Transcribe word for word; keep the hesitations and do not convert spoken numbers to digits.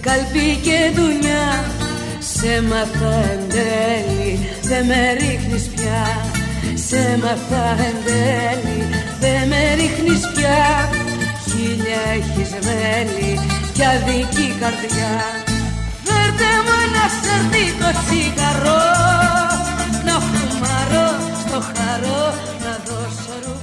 καλπί και δουλειά. Σε μαθα εν τέλει, δε με ρίχνεις πια. Σε μαθα εν τέλει, δε με ρίχνεις πια. Χίλια έχεις μέλη κι αδική καρδιά. Φέρτε μου ένα σερτίκο τσιγαρό, να φουμαρώ στο χαρό, να δώσω ρου.